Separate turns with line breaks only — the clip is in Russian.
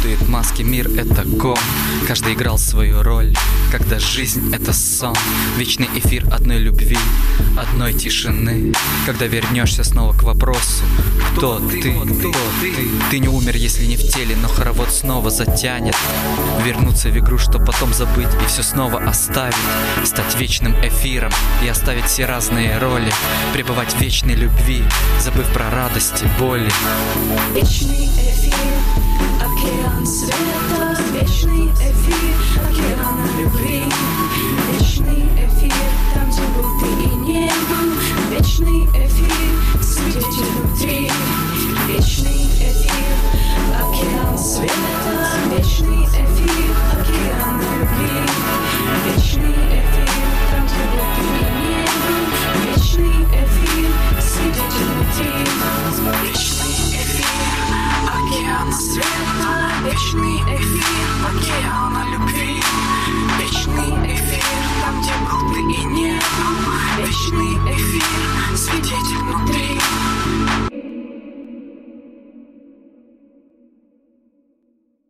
путает маски, мир — это ком. Каждый играл свою роль, когда жизнь — это сон. Вечный эфир одной любви, одной тишины. Когда вернешься снова к вопросу: кто ты? Кто ты? Ты не умер, если не в теле, но хоровод снова затянет. Вернуться в игру, чтоб потом забыть и все снова оставить. Стать вечным эфиром и оставить все разные роли. Пребывать в вечной любви, забыв про радости, боли.
Вечный эфир, океан света. Вечный эфир, океан любви. Вечный эфир, там, где был ты и не был. Вечный эфир, свидетель внутри. Вечный эфир, океан света. Вечный эфир, океан любви. Вечный эфир, там, где был ты и не был. Вечный эфир, свидетель внутри. Вечный эфир, океан света. Вечный